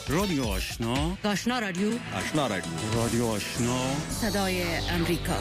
رادیو آشنا، آشنا رادیو، آشنا رادیو، رادیو آشنا، صدای امریکا.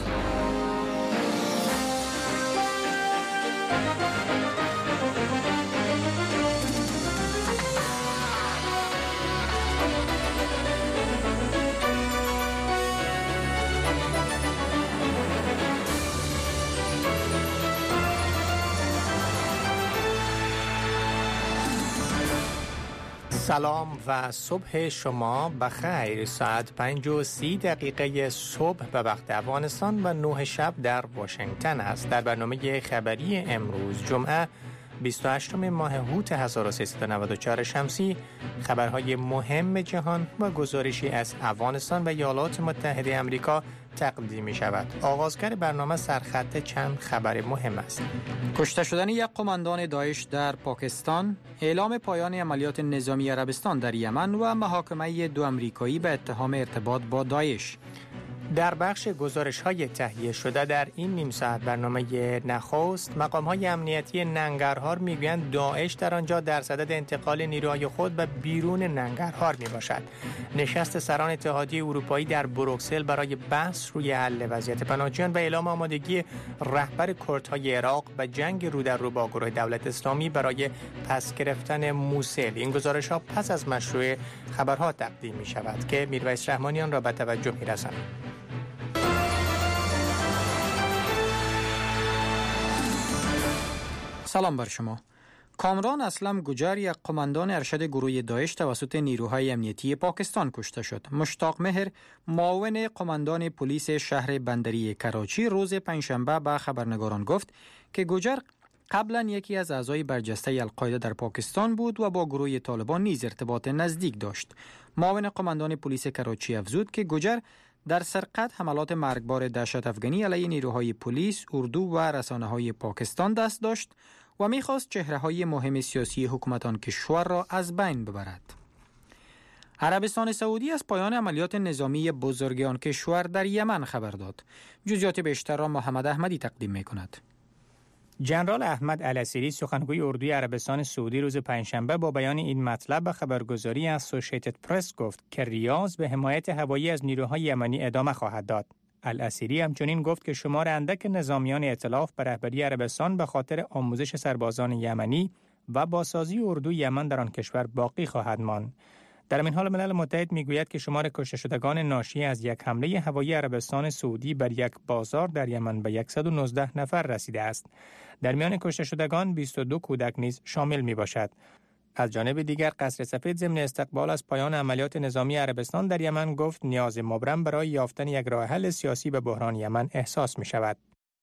سلام و صبح شما بخیر. ساعت 5:30 صبح به وقت افغانستان و 9 شب در واشنگتن است. در برنامه خبری امروز جمعه 28 ماه هوت 1394 شمسی خبرهای مهم جهان و گزارشی از افغانستان و ایالات متحده آمریکا تقدیم می شود. آغازگر برنامه سرخط چند خبر مهم است. کشته شدن یک قماندان داعش در پاکستان، اعلام پایان عملیات نظامی عربستان در یمن و محاکمه 2 آمریکایی به اتهام ارتباط با داعش. در بخش گزارش‌های تهیه شده در این نیم ساعت برنامه نخست، مقام‌های امنیتی ننگرهار می‌گویند داعش در آنجا در صدد انتقال نیروهای خود به بیرون ننگرهار میباشد. نشست سران اتحادیه اروپایی در بروکسل برای بحث روی حل وضعیت پناهجویان و اعلام آمادگی رهبر کردهای عراق به جنگ رو در رو با گروه دولت اسلامی برای پس گرفتن موصل. این گزارش‌ها پس از مشروع خبرها تقدیم می‌شود که میرویس رحمانیان را به توجه می‌رساند. سلام بر شما. کامران اسلم گجر، یک قماندان ارشد گروه داعش توسط نیروهای امنیتی پاکستان کشته شد. مشتاق مهر، معاون قماندان پلیس شهر بندری کراچی، روز پنجشنبه به خبرنگاران گفت که گجر قبلا یکی از اعضای برجسته القاعده در پاکستان بود و با گروه طالبان نیز ارتباط نزدیک داشت. معاون قماندان پلیس کراچی افزود که گجر در سرقت، حملات مرگبار دهشت افغانی علیه نیروهای پلیس، اردو و رسانه‌های پاکستان دست داشت و می‌خواست چهره‌های مهم سیاسی حکومت آن کشور را از بین ببرد. عربستان سعودی از پایان عملیات نظامی بزرگ آن کشور در یمن خبر داد. جزئیات بیشتر را محمد احمدی تقدیم می‌کند. جنرال احمد العسیری، سخنگوی اردوی عربستان سعودی، روز پنجشنبه با بیان این مطلب به خبرگزاری اسوسییتد پرس گفت که ریاض به حمایت هوایی از نیروهای یمنی ادامه خواهد داد. العسیری همچنین گفت که شمار اندک نظامیان ائتلاف به رهبری عربستان به خاطر آموزش سربازان یمنی و بازسازی اردوی یمن در آن کشور باقی خواهد ماند. در این حال ملل متحد میگوید که شمار کشته شدگان ناشی از یک حمله هوایی عربستان سعودی بر یک بازار در یمن به 119 نفر رسیده است. در میان کشته شدگان 22 کودک نیز شامل می باشد. از جانب دیگر قصر سفید ضمن استقبال از پایان عملیات نظامی عربستان در یمن گفت نیاز مبرم برای یافتن یک راه حل سیاسی به بحران یمن احساس می شود.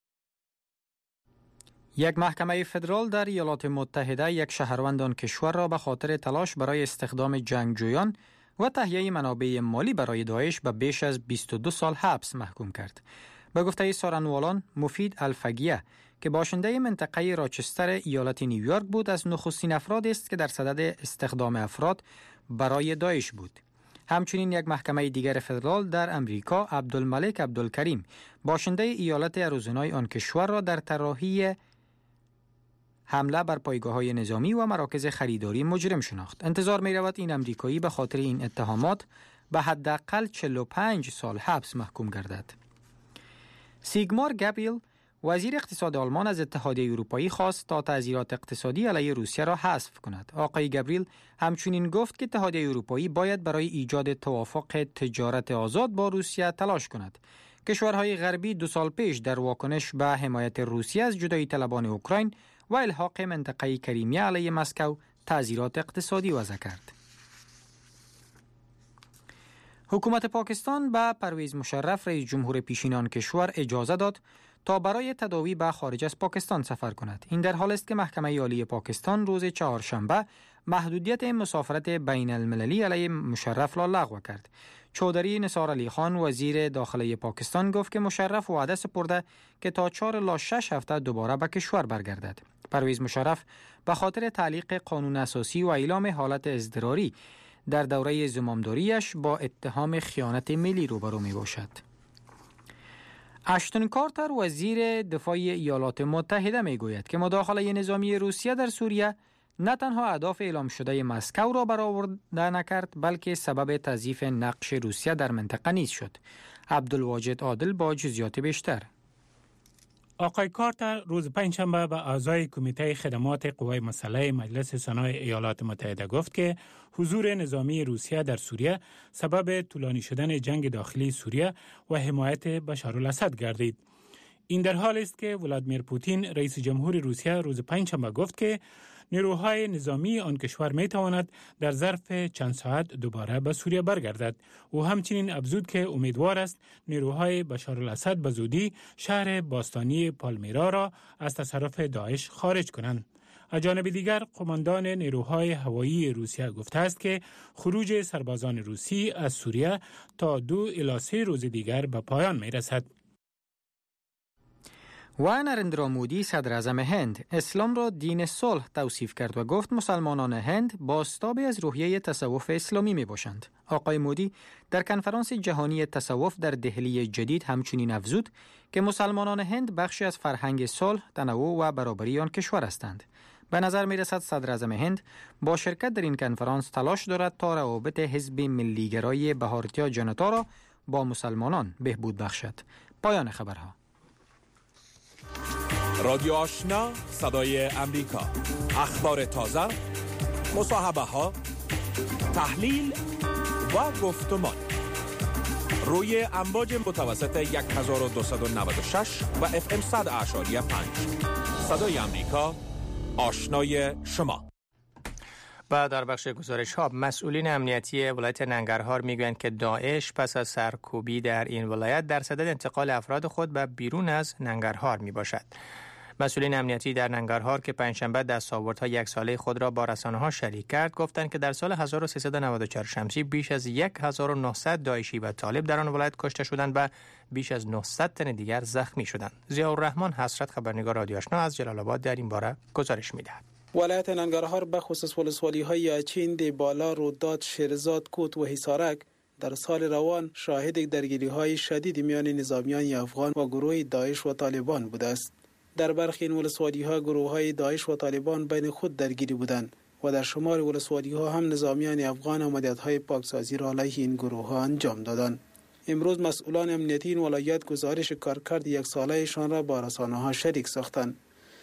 یک محکمه فدرال در ایالات متحده یک شهروند آن کشور را به خاطر تلاش برای استخدام جنگجویان و تهیه منابع مالی برای داعش به بیش از 22 سال حبس محکوم کرد. به گفته سارنوالان، مفید الفگیه که باشنده منطقه راچستر ایالت نیویورک بود، از نخستین افراد است که در صدد استخدام افراد برای داعش بود. همچنین یک محکمه دیگر فدرال در امریکا، عبدالملک عبدالکریم، باشنده ایالت اریزونای آن کشور را در طراحی حمله بر پایگاه‌های نظامی و مراکز خریداری مجرم شناخت. انتظار می‌رود این امریکایی به خاطر این اتهامات به حداقل 45 سال حبس محکوم گردد. سیگمار گابریل، وزیر اقتصاد آلمان، از اتحادیه اروپایی خواست تا تعزیرات اقتصادی علیه روسیه را حذف کند. آقای گابریل همچنین گفت که اتحادیه اروپایی باید برای ایجاد توافق تجارت آزاد با روسیه تلاش کند. کشورهای غربی 2 سال پیش در واکنش به حمایت روسیه از جدایی طلبان اوکراین و الحاق منطقه کریمیا علیه مسکو تعزیرات اقتصادی وضع کرد. حکومت پاکستان به پرویز مشرف، رئیس جمهور پیشین آن کشور، اجازه داد تا برای تداوی به خارج از پاکستان سفر کند. این در حالی است که محکمه عالی پاکستان روز چهارشنبه محدودیت مسافرت بین المللی علیه مشرف را لغو کرد. چودری نثار علی خان، وزیر داخلی پاکستان، گفت که مشرف وعده سپرده که تا 4 الی 6 هفته دوباره به کشور برگردد. پرویز مشرف به خاطر تعلیق قانون اساسی و اعلام حالت اضطراری در دوره زمامداریش با اتهام خیانت ملی روبرو می باشد. اشتون کارتر، وزیر دفاع ایالات متحده، می گوید که مداخله نظامی روسیه در سوریه نه تنها اهداف اعلام شده مسکو را برآورده نکرد، بلکه سبب تضعیف نقش روسیه در منطقه نیز شد. عبدالواجد عادل با جزئیات بیشتر. آقای کارتر روز پنجشنبه به اعضای کمیته خدمات قوای مسلح مجلس سنا ایالات متحده گفت که حضور نظامی روسیه در سوریه سبب طولانی شدن جنگ داخلی سوریه و حمایت بشارالاسد گردید. این در حالی است که ولادیمیر پوتین رئیس جمهور روسیه روز پنجشنبه گفت که نیروهای نظامی آن کشور می تواند در ظرف چند ساعت دوباره به سوریه برگردد. او همچنین افزود که امیدوار است نیروهای بشارالاسد به زودی شهر باستانی پالمیرا را از تصرف داعش خارج کنند. از جانب دیگر قماندان نیروهای هوایی روسیه گفته است که خروج سربازان روسی از سوریه تا 2 الی 3 روز دیگر به پایان می رسد. و نریندرا مودی صدر اعظم هند اسلام را دین صلح توصیف کرد و گفت مسلمانان هند بازتابی از روحیه تصوف اسلامی می باشند. آقای مودی در کنفرانس جهانی تصوف در دهلی جدید همچنین افزود که مسلمانان هند بخشی از فرهنگ صلح، تنوع و برابری آن کشور هستند. به نظر می رسد صدر اعظم هند با شرکت در این کنفرانس تلاش دارد تا روابط حزب ملیگرای بهارتیا جنتا را با مسلمانان بهبود بخشد. پایان خبرها. رادیو آشنا، صدای امریکا، اخبار تازه، مصاحبه ها، تحلیل و گفتمان روی امواج متوسط 1296 و FM 100.5 صدای امریکا، آشنای شما. و در بخش گزارش ها مسئولین امنیتی ولایت ننگرهار میگویند که داعش پس از سرکوبی در این ولایت در صدد انتقال افراد خود به بیرون از ننگرهار می باشد. مسئولین امنیتی در ننگرهار که پنجشنبه دستاوردهای 1 ساله خود را با رسانه‌ها شریک کرد گفتند که در سال 1394 شمسی بیش از 1900 داعشی و طالب در آن ولایت کشته شدند و بیش از 900 تن دیگر زخمی شدند. ضیاءالرحمن حسرت خبرنگار رادیو آشنا از جلال آباد در این باره گزارش می‌دهد. ولایت ننگرهار به خصوص ولسوالی‌های اچین، دیبالا، روداد، شیرزاد، کوت و حصارک در سال روان شاهد درگیری‌های شدید میان نظامیان افغان و گروه داعش و طالبان بوده است. در برخی این ولسوالی‌ها گروه‌های داعش و طالبان بین خود درگیری بودند و در شمال ولسوالی‌ها هم نظامیان افغان عملیات‌های پاکسازی را علیه این گروه‌ها انجام دادند. امروز مسئولان امنیتی این ولایت گزارش کارکرد 1 ساله‌شان را با رسانه‌ها شریک ساختند.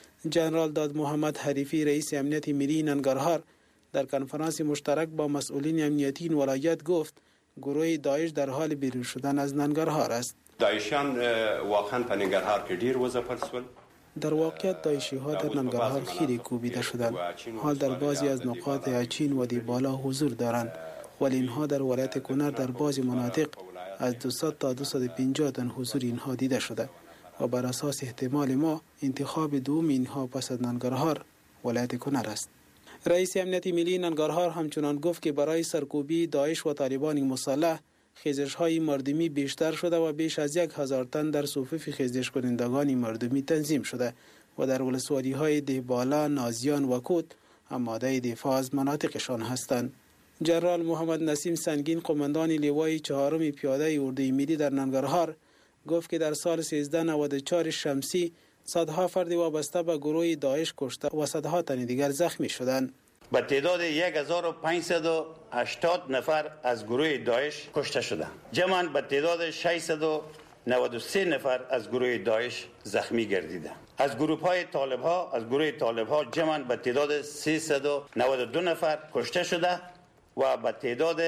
جنرال داد محمد حریفی رئیس امنیت ملی ننگرهار در کنفرانس مشترک با مسئولین امنیتی این ولایت گفت گروه داعش در حال بیرون شدن از ننگرهار است. داعشیان واقعا په ننګرهار کې ډیر وځپل شول. در واقعیت داعشی ها در ننگرهار خیلی کوبیده شدند. حال در بعضی از نقاط اچین و دیبالا حضور دارند، ولی اینها در ولایت کنر در بعضی مناطق از 200 تا 250 تن حضور اینها دیده شده و بر اساس احتمال ما انتخاب دوم اینها پس از ننگرهار ولایت کنر است. رئیس امنیت ملی ننگرهار همچنان گفت که برای سرکوبی داعش و طالبان مسلح خیزش‌های مردمی بیشتر شده و بیش از 1000 تن در صفوف خیزش کنندگان مردمی تنظیم شده و در ولسوالی‌های دیبالا، نازیان و کوت آماده دفاع از مناطقشان هستند. جنرال محمد نسیم سنگین قماندان لوای 4 پیاده اردوی ملی در ننگرهار گفت که در سال 1394 شمسی صدها فرد وابسته به گروه داعش کشته و صدها تن دیگر زخمی شدند. به تعداد 1580 نفر از گروه داعش کشته شدند. جمعاً به تعداد 693 نفر از گروه داعش زخمی گردیدند. از گروه طالب‌ها جمعاً به تعداد 392 نفر کشته شده و به تعداد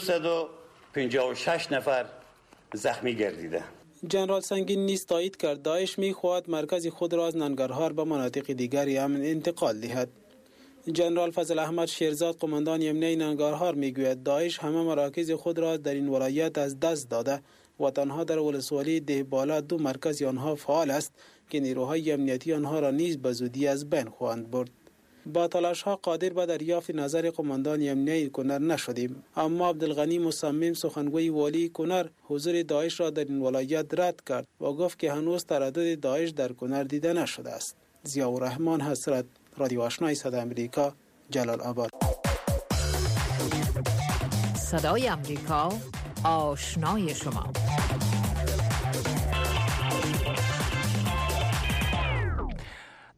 256 نفر زخمی گردیده. جنرال سنگین نیز تایید کرد داعش می‌خواهد مرکز خود را از ننگرهار به مناطق دیگری امن انتقال دهد. جنرال فضل احمد شیرزاد قماندان امنیتی ننگرهار میگوید داعش همه مراکز خود را در این ولایت از دست داده و تنها در ولسوالی دهبالا 2 مرکز آنها فعال است که نیروهای امنیتی آنها را نیز به زودی از بین خواهند برد. با تلاش ها قادر به دریافت نظر قماندان امنیتی کنر نشدیم، اما عبدالغنی مصمم سخنگوی والی کنر حضور داعش را در این ولایت رد کرد و گفت که هنوز تردد داعش در کنر دیده نشده است. ضیاءالرحمن حسرت، رادیو آشنای صدای امریکا، جلال آباد. صدای امریکا، آشنای شما.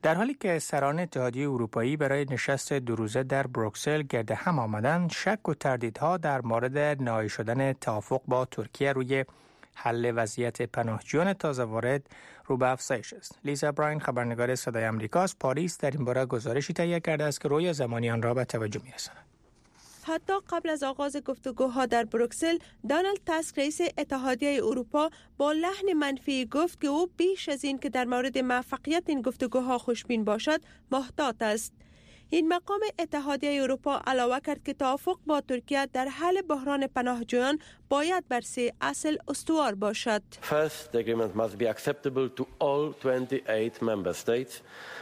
در حالی که سران اتحادیه اروپایی برای نشست 2 روزه در بروکسل گرد هم آمدند، شک و تردیدها در مورد نهایی شدن توافق با ترکیه روی حل وضعیت پناهجویان تازه وارد رو به افزایش است. لیزا براین، خبرنگار صدای آمریکا از پاریس، در این باره گزارشی تهیه کرده است که روی زمانی آن را به توجه می‌رساند. حتی قبل از آغاز گفتگوها در بروکسل، دونالد تاسک رئیس اتحادیه اروپا با لحن منفی گفت که او بیش از این که در مورد موفقیت این گفتگوها خوشبین باشد، محتاط است. این مقام اتحادیه اروپا علاوه کرد که توافق با ترکیه در حل بحران پناهجویان باید بر 3 اصل استوار باشد. First, the agreement must be acceptable to all 28 member states.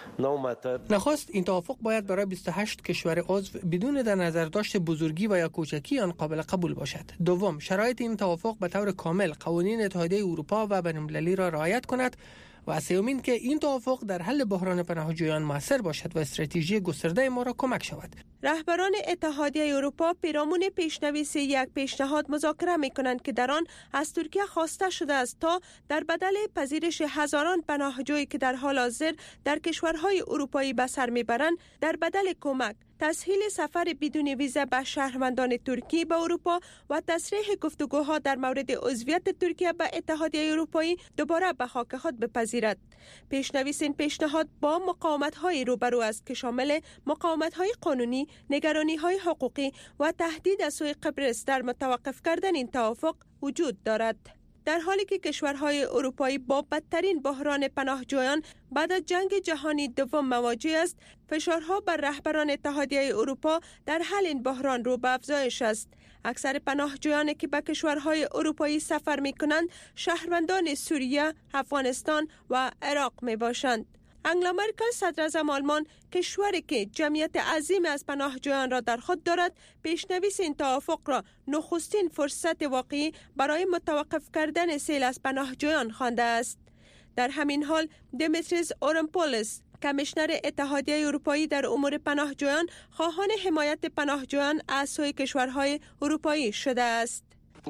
نخست این توافق باید برای 28 کشور عضو بدون در نظر داشت بزرگی و یا کوچکی آن قابل قبول باشد. دوم، شرایط این توافق به طور کامل قوانین اتحادیه اروپا و بین‌المللی را رعایت کند و سومین که این توافق در حل بحران پناهجویان موثر باشد و استراتژی گسترده ما را کمک شود. رهبران اتحادیه اروپا پیرامون پیشنویس یک پیشنهاد مذاکره می‌کنند که در آن از ترکیه خواسته شده است تا در بدل پذیرش هزاران پناهجویی که در حال حاضر در کشورهای اروپایی به سر می‌برند، در بدل کمک تسهیل سفر بدون ویزا به شهروندان ترکی به اروپا و تسریع گفتگوها در مورد عضویت ترکیه به اتحادیه اروپایی دوباره به خاک خود بپذیرد. پیشنویس این پیشنهاد با مقاومت‌های روبرو است که شامل مقاومت‌های قانونی، نگرانی‌های حقوقی و تهدید از سوی قبرس در متوقف کردن این توافق وجود دارد. در حالی که کشورهای اروپایی با بدترین بحران پناهجویان بعد از جنگ جهانی دوم مواجه است، فشارها بر رهبران اتحادیه اروپا در حل این بحران رو به افزایش است. اکثر پناهجویانی که به کشورهای اروپایی سفر می‌کنند شهروندان سوریه، افغانستان و عراق می‌باشند. انگلا مرکل، صدراعظم آلمان، کشوری که جمعیت عظیم از پناهجویان را در خود دارد، پیشنویس این توافق را نخستین فرصت واقعی برای متوقف کردن سیل از پناهجویان خوانده است. در همین حال دیمیتریس اورمپولس، کمیشنر اتحادیه اروپایی در امور پناهجویان، خواهان حمایت پناهجویان از سوی کشورهای اروپایی شده است.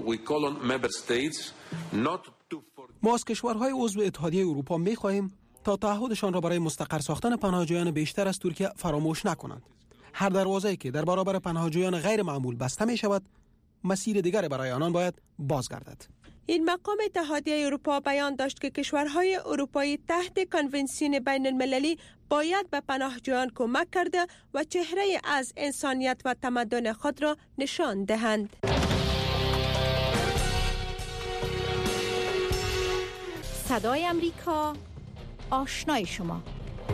ما از کشورهای عضو اتحادیه اروپا می‌خواهیم تا تعهدشان را برای مستقر ساختن پناهجویان بیشتر از ترکیه فراموش نکنند. هر دروازه‌ای که در برابر پناهجویان غیر معمول بسته می شود، مسیر دیگر برای آنان باید بازگردد. این مقام اتحادیه اروپا بیان داشت که کشورهای اروپایی تحت کنونسیون بین المللی باید به پناهجویان کمک کرده و چهره از انسانیت و تمدن خود را نشان دهند. صدای آمریکا، آشنای شما.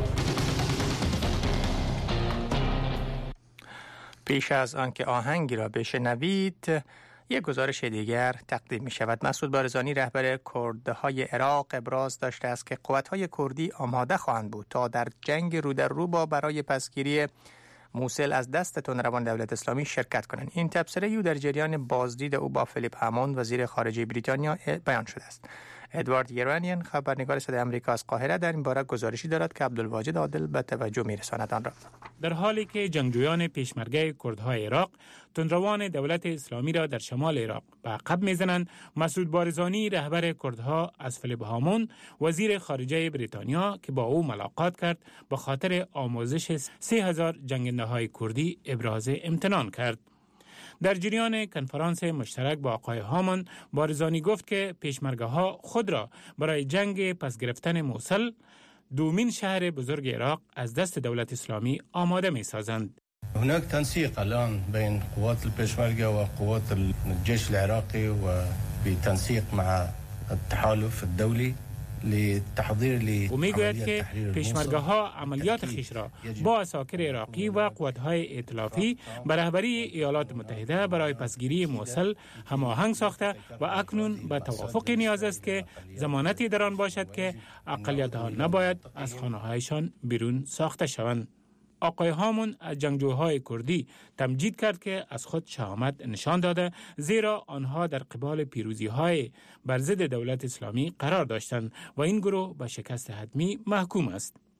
پیش از آنکه آهنگی را بشنوید، یک گزارش دیگر تقدیم می شود. مسعود بارزانی، رهبر کردهای عراق، ابراز داشته است که قوت‌های کردی آماده خواهند بود تا در جنگ رو در رو با برای پسگیری موصل از دست تندروان دولت اسلامی شرکت کنند. این تبصره او در جریان بازدید او با فیلیپ هاموند، وزیر خارجه بریتانیا، بیان شده است. ادوارد گرانیان، خبرنگار صدای آمریکا از قاهره، در این باره گزارشی دارد که عبدالواجد عادل به توجه می‌رساند آن را. در حالی که جنگجویان پیشمرگه کردهای عراق تندروان دولت اسلامی را در شمال عراق به عقب می‌زنند، مسعود بارزانی، رهبر کردها، از فیلیپ هاموند، وزیر خارجه بریتانیا که با او ملاقات کرد، به خاطر آموزش 3000 جنگنده‌های کردی ابراز امتنان کرد. در جریان کنفرانس مشترک با آقای هاموند، بارزانی گفت که پیشمرگه‌ها خود را برای جنگ پس گرفتن موصل، دومین شهر بزرگ عراق، از دست دولت اسلامی آماده می‌سازند. هناك تنسيق الآن بين قوات البيشمركة وقوات الجيش العراقي وبتنسيق مع التحالف الدولي. او میگوید که پیشمرگه‌ها عملیات خویش را با عساکر عراقی و قوت‌های ائتلافی به رهبری ایالات متحده برای پسگیری موصل هماهنگ ساخته و اکنون به توافق نیاز است که ضمانتی در آن باشد که اقلیت‌ها نباید از خانه‌هایشان بیرون ساخته شوند. آقای هاموند از جنگجوهای کردی تمجید کرد که از خود شهامت نشان داده، زیرا آنها در قبال پیروزی‌های بر ضد دولت اسلامی قرار داشتند و این گروه به شکست حتمی محکوم است.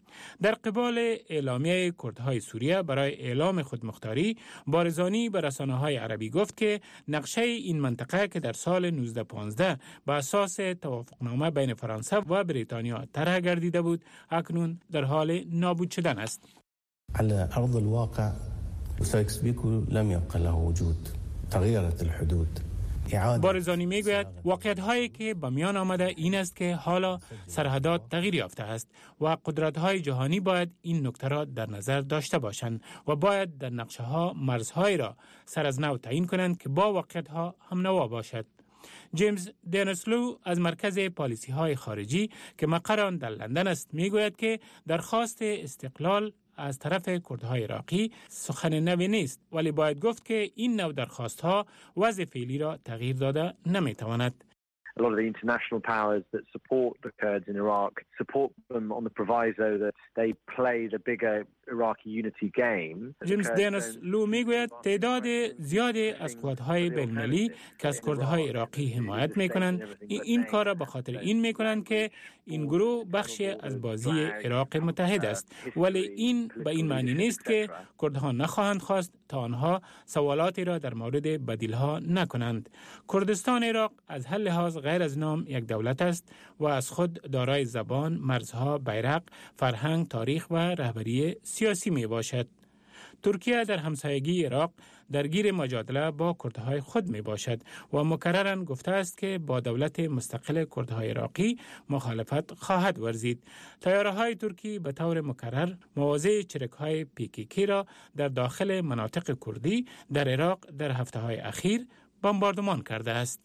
در قبال اعلامیه کردهای سوریه برای اعلام خودمختاری، بارزانی به رسانه‌های عربی گفت که نقشه این منطقه که در سال 1915 به اساس توافقنامه بین فرانسه و بریتانیا طرح گردیده بود، اکنون در حال نابود شدن است. على ارض الواقع سايكس بيكو لم يبقى له وجود. تغيرت الحدود. بارزانی میگوید واقعیت هایی که به میان آمده این است که حالا سرحدات تغییر یافته است و قدرت های جهانی باید این نکته را در نظر داشته باشند و باید در نقشه ها مرزهایی را سر از نو تعیین کنند که با واقعیت ها هم نوا باشد. جیمز دنسلو از مرکز پالیسی های خارجی که مقر آن در لندن است میگوید که درخواست استقلال از طرف کردهای عراقی سخن نوی نیست، ولی باید گفت که این نوع درخواست ها وضع فعلی را تغییر داده نمیتواند. A lot of the international powers that support the Kurds in Iraq support them on the proviso that they play the bigger Iraqi unity game. جیمز دنس لو میگوید تعداد زیادی از قوت‌های بین‌المللی که از کردهای عراقی حمایت میکنند این کار را به خاطر این میکنند که این گروه بخشی از بازی عراق متحد است، ولی این به این معنی نیست که کردها نخواهند خواست تا آنها سوالاتی را در مورد بدیل‌ها نکنند. کردستان عراق از هر لحاظ غیر از نام یک دولت است و از خود دارای زبان، مرزها، بیرق، فرهنگ، تاریخ و رهبری سیاسی می باشد. ترکیه در همسایگی عراق درگیر مجادله با کردهای خود می باشد و مکرراً گفته است که با دولت مستقل کردهای عراقی مخالفت خواهد ورزید. طیاره‌های ترکی به طور مکرر مواضع چرک‌های PKK را در داخل مناطق کردی در عراق در هفته‌های اخیر بمباردمان کرده است.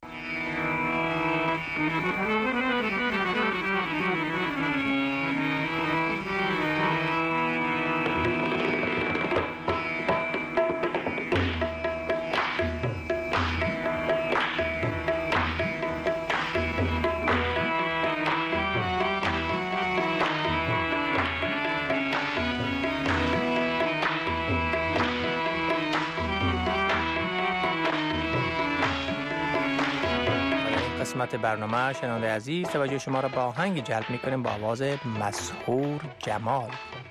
قسمت برنامه شنونده عزیز توجه شما را به آهنگی جلب می‌کنیم با آواز مسحور جمال.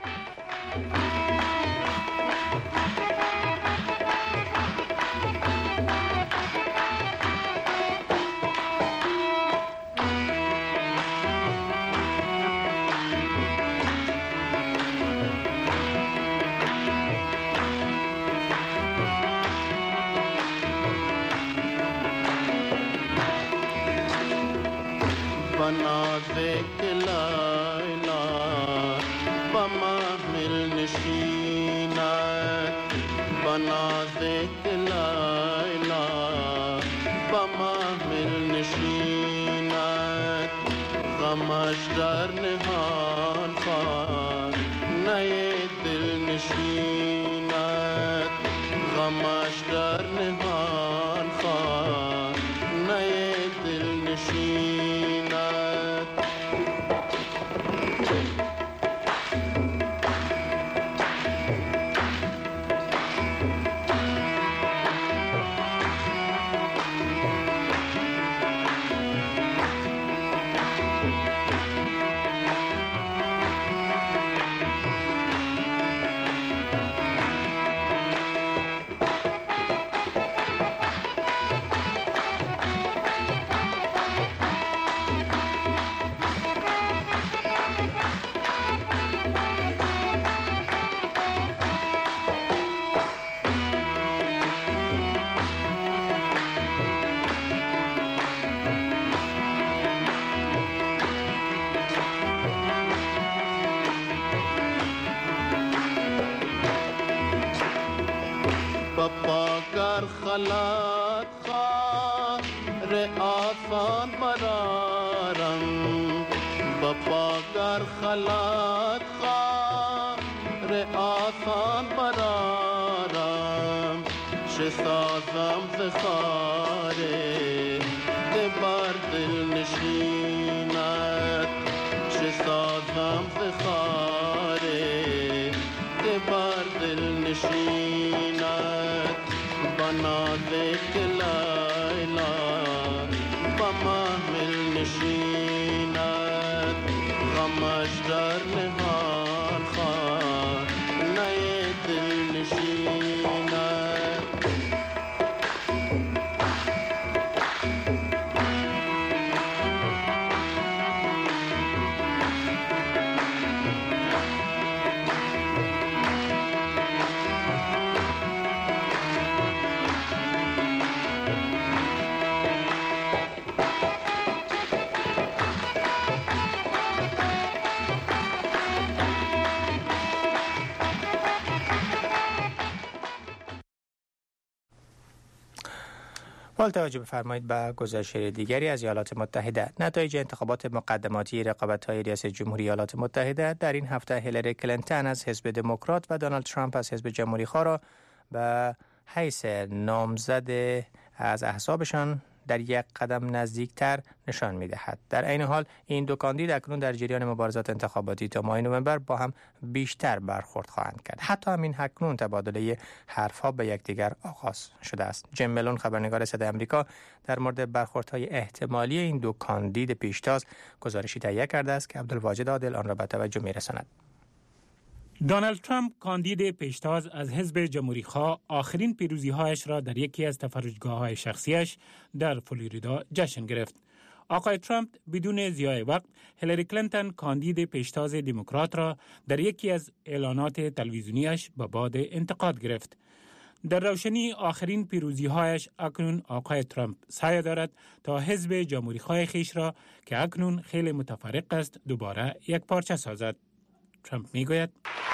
خلات خار آسان مرارم بپا گر خلات خار آسان مرارم چه سازم ز خاره دبر دل نشینت چه سازم ز خاره دبر دل نشینت بنازک لیلا بمحمل نشینت غمش در نهان حال توجه بفرمایید به گزارش دیگری از ایالات متحده. نتایج انتخابات مقدماتی رقابت‌های ریاست جمهوری ایالات متحده در این هفته هیلاری کلینتون از حزب دموکرات و دونالد ترامپ از حزب جمهوری‌خواه را به حیث نامزد از احزابشان در یک قدم نزدیکتر نشان می‌دهد. در عین حال این دو کاندید اکنون در جریان مبارزات انتخاباتی تا ماه نوامبر با هم بیشتر برخورد خواهند کرد. حتی همین اکنون تبادله حرف‌ها به یکدیگر آغاز شده است. جیم ملون خبرنگار صدای آمریکا در مورد برخوردهای احتمالی این دو کاندید پیشتاز گزارشی تهیه کرده است که عبدالواجد عادل آن را به توجه می‌رساند. دونالد ترامپ کاندید پیشتاز از حزب جمهوری‌خواه آخرین پیروزی‌هایش را در یکی از تفرجگاه‌های شخصیش در فلوریدا جشن گرفت. آقای ترامپ بدون ضیاع وقت هیلاری کلینتون کاندید پیشتاز دموکرات را در یکی از اعلانات تلویزیونیش به باد انتقاد گرفت. در روشنی آخرین پیروزی‌هایش اکنون آقای ترامپ سعی دارد تا حزب جمهوری‌خواه خیش را که اکنون خیلی متفرق است دوباره یک پارچه سازد. ترامپ میگوید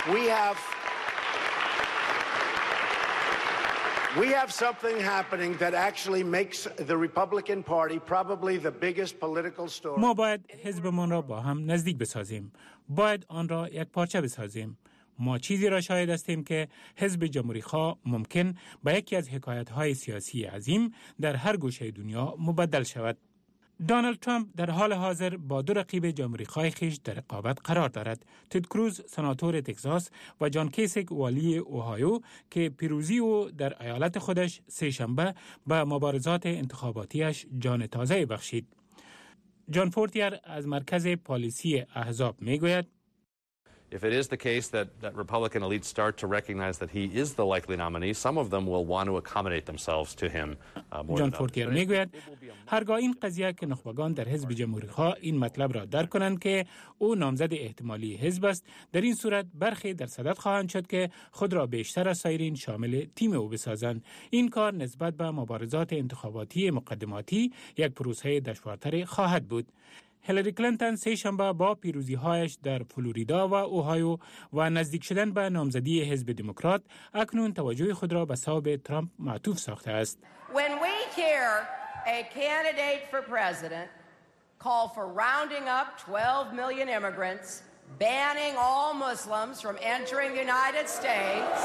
We have something happening that actually makes the Republican Party probably the biggest political story. ما باید حزبمان را با هم نزدیک بسازیم. باید آن را یک پارچه بسازیم. ما چیزی را شاهد هستیم که حزب جمهوری‌خواه ممکن به یکی از حکایت‌های سیاسی عظیم در هر گوشه دنیا مبدل شود. دونالد ترامپ در حال حاضر با دو رقیب جمهوری‌خواه خیش در رقابت قرار دارد. تد کروز سناتور تگزاس و جان کیسیک والی اوهایو که پیروزی او در ایالت خودش سه‌شنبه به مبارزات انتخاباتیش جان تازه بخشید. جان فورتیر از مرکز پالیسی احزاب میگوید If it is the case that Republican elites start to recognize that he is the likely nominee, some of them will want to accommodate themselves to him more جان than فورتیر میگوید هرگاه این قضیه که نخبگان در حزب جمهوری‌خواه این مطلب را درک کنند که او نامزد احتمالی حزب است، در این صورت برخی در صدد خواهند شد که خود را بیشتر از سایرین شامل تیم او بسازند. این کار نسبت به مبارزات انتخاباتی مقدماتی یک پروسه دشوارتر خواهد بود. هیلاری کلینتون سه‌شنبه با پیروزی‌هایش در فلوریدا و اوهایو و نزدیک شدن به نامزدی حزب دموکرات اکنون توجه خود را به صوب ترامپ معطوف ساخته است. When we hear a candidate for president call for rounding up 12 million immigrants, banning all Muslims from entering the United States,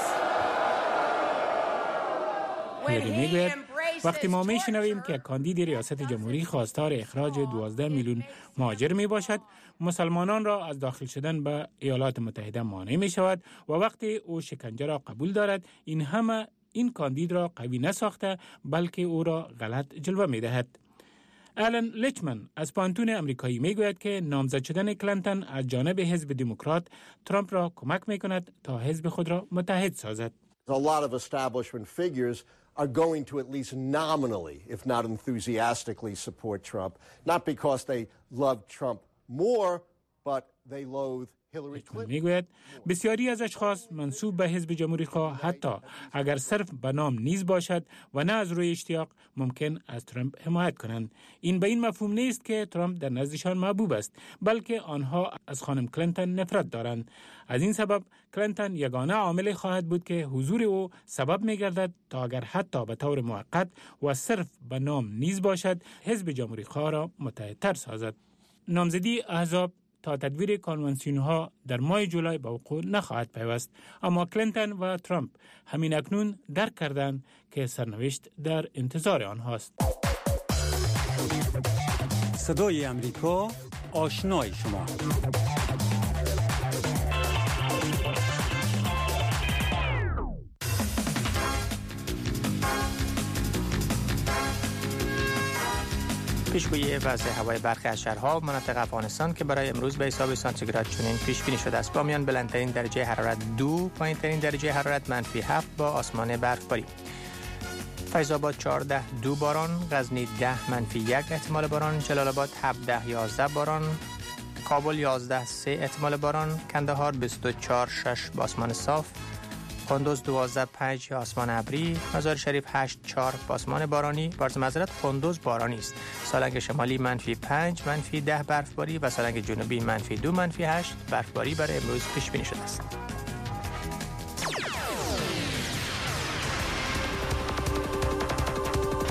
وقتی ما میشنویم که کاندید ریاست جمهوری خواستار اخراج 12 میلیون مهاجر می باشد، مسلمانان را از داخل شدن به ایالات متحده مانع می شود و وقتی او شکنجه را قبول دارد، این همه این کاندید را قوی نساخته بلکه او را غلط جلوه می دهد. آلن لیچمن از پانتون امریکایی می گوید که نامزد شدن کلینتون از جانب حزب دموکرات ترامپ را کمک می کند تا حزب خود را متحد سازد. A lot of establishment figures are going to at least nominally, if not enthusiastically, support Trump, not because they love Trump more, but they loathe Hillary Clinton. میگوید بسیاری از اشخاص منسوب به حزب جمهوری‌خواه حتی اگر صرف به نام نیز باشد و نه از روی اشتیاق ممکن از ترامپ حمایت کنند. این به این مفهوم نیست که ترامپ در نزدشان محبوب است، بلکه آنها از خانم کلینتون نفرت دارند. از این سبب کلینتون یگانه عامل خواهد بود که حضور او سبب می‌گردد تا اگر حتی به طور موقت و صرف به نام نیز باشد حزب جمهوری‌خواه را متحدتر سازد. نامزدی احزاب تا تدویر کانونسیون‌ها در ماه جولای به وقوع نخواهد پیوست، اما کلینتون و ترامپ همین اکنون درک کردند که سرنوشت در انتظار آنهاست. صدای امریکا، آشنای شما. پیشگویی وضع هوای برخی از شهرها و مناطق افغانستان که برای امروز به حساب سانتیگراد چنین پیش بینی شده است. با میان بلندترین درجه حرارت 2، پایینترین درجه حرارت -7 با آسمان برفباری. فیض آباد 14 2 باران، غزنی 10 -1 احتمال باران، جلال آباد 17 11 باران، کابل 11 3 احتمال باران، کندهار 24 6 با آسمان صاف، قندوز 12 5 آسمان ابری، مزار شریف 8 4 آسمان بارانی. عرض معذرت، قندوز بارانی است. سالنگ شمالی -5 -10 برفباری و سالنگ جنوبی -2 -8 برفباری برای امروز پیش بینی شده است.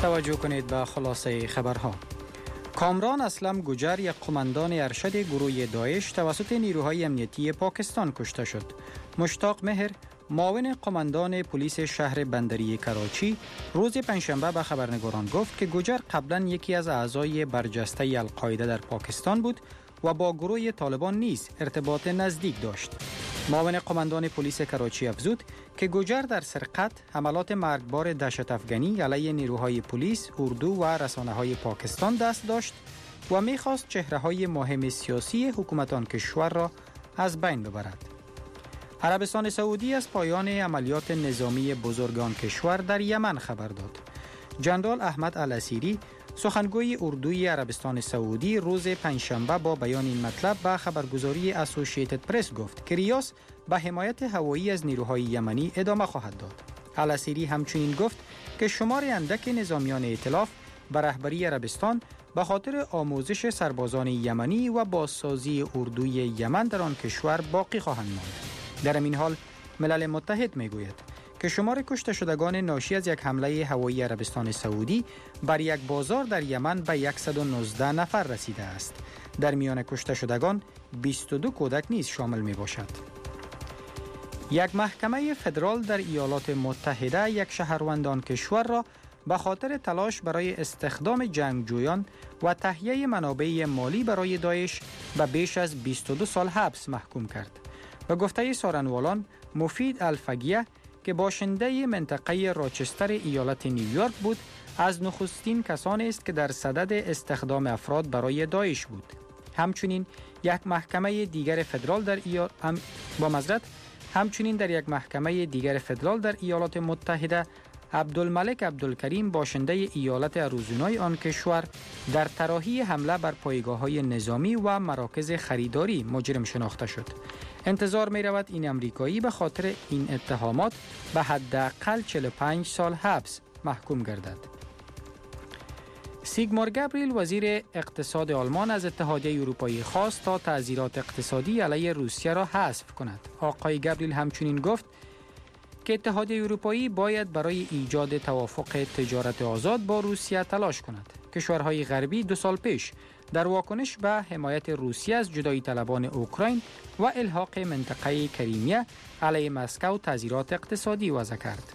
توجه کنید به خلاصه خبرها. کامران اسلم گوجر، یک قماندان ارشد گروه داعش، توسط نیروهای امنیتی پاکستان کشته شد. مشتاق مهر، معاون قماندان پلیس شهر بندری کراچی، روز پنجشنبه به خبرنگاران گفت که گوجر قبلا یکی از اعضای برجسته القاعده در پاکستان بود و با گروه طالبان نیز ارتباط نزدیک داشت. معاون قماندان پلیس کراچی افزود که گوجر در سرقت، حملات مرگبار دهشت افغانی علیه نیروهای پلیس، اردو و رسانه‌های پاکستان دست داشت و می‌خواست چهره‌های مهم سیاسی حکومت آن کشور را از بین ببرد. عربستان سعودی از پایان عملیات نظامی بزرگ آن کشور در یمن خبر داد. جنرال احمد الاسیری، سخنگوی اردوی عربستان سعودی، روز پنجشنبه با بیان این مطلب به خبرگزاری اسوسییتد پرس گفت که ریاض به حمایت هوایی از نیروهای یمنی ادامه خواهد داد. الاسیری همچنین گفت که شمار اندک نظامیان ائتلاف به رهبری عربستان به خاطر آموزش سربازان یمنی و بازسازی اردوی یمن در آن کشور باقی خواهند ماند. در این حال ملل متحد میگوید که شمار کشته شدگان ناشی از یک حمله هوایی عربستان سعودی بر یک بازار در یمن به 119 نفر رسیده است. در میان کشته شدگان 22 کودک نیز شامل می باشد. یک محکمه فدرال در ایالات متحده یک شهروند آن کشور را به خاطر تلاش برای استخدام جنگجویان و تهیه منابع مالی برای داعش به بیش از 22 سال حبس محکوم کرد. به گفته سارنوالان، مفید الفگیه که باشنده منطقه راچستر ایالت نیویورک بود، از نخستین کسانی است که در صدد استخدام افراد برای داعش بود. همچنین یک محکمه دیگر فدرال در ایالات متحده، عبدالملک عبدالکریم، باشنده ایالت اریزونای آن کشور، در طراحی حمله بر پایگاه‌های نظامی و مراکز خریداری مجرم شناخته شد. انتظار می رود این امریکایی به خاطر این اتهامات به حداقل 45 سال حبس محکوم گردد. سیگمار گابریل، وزیر اقتصاد آلمان، از اتحادیه اروپایی خواست تا تعزیرات اقتصادی علیه روسیه را حذف کند. آقای گابریل همچنین گفت که اتحادیه اروپایی باید برای ایجاد توافق تجارت آزاد با روسیه تلاش کند. کشورهای غربی 2 سال پیش در واکنش به حمایت روسیه از جدایی طلبان اوکراین و الحاق منطقه کریمیا علیه مسکو تعزیرات اقتصادی وضع کرد.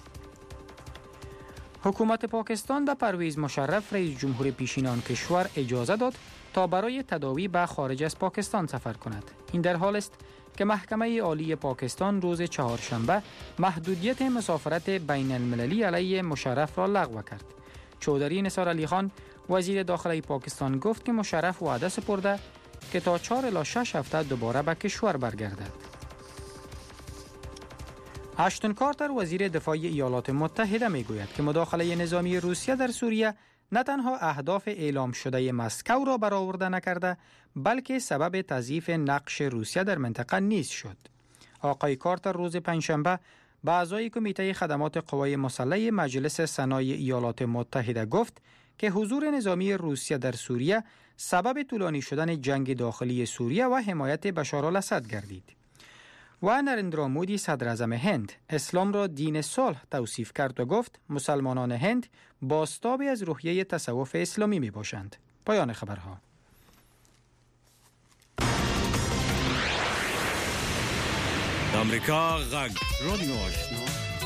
حکومت پاکستان به پرویز مشرف، رئیس جمهور پیشین آن کشور، اجازه داد تا برای تداوی به خارج از پاکستان سفر کند. این در حال است که محکمه عالی پاکستان روز چهارشنبه محدودیت مسافرت بین المللی علیه مشرف را لغو کرد. چودری نثار علی خان، وزیر داخلی پاکستان، گفت که مشرف وعده سپرده که تا 4 الی 6 هفته دوباره به کشور برگردد. اشتون کارتر، وزیر دفاع ایالات متحده، میگوید که مداخله نظامی روسیه در سوریه نه تنها اهداف اعلام شده مسکو را برآورده نکرده، بلکه سبب تضعیف نقش روسیه در منطقه نیز شد. آقای کارتر روز پنجشنبه به اعضای کمیته خدمات قوای مسلح مجلس سنای ایالات متحده گفت که حضور نظامی روسیه در سوریه سبب طولانی شدن جنگ داخلی سوریه و حمایت بشارالاسد گردید. و نریندرا مودی، صدر اعظم هند، اسلام را دین صلح توصیف کرد و گفت مسلمانان هند بازتابی از روحیه تصوف اسلامی می باشند. پایان خبرها. آمریکا غږ رادیو آشنا.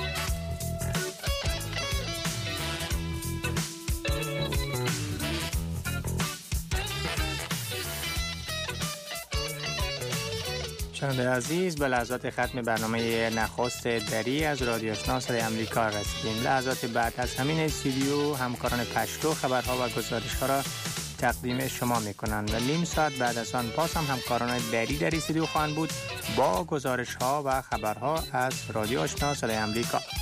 شنونده عزیز، به لحظات ختم برنامه نخست دری از رادیو آشنا صدای آمریکا رسیدیم. لحظات بعد از همین استودیو همکاران پشتو خبرها و گزارش‌ها را تقدیم شما می‌کنند و نیم ساعت بعد از آن باز هم همکاران دری در استودیو خواهند بود با گزارش‌ها و خبرها از رادیو آشنا صدای آمریکا.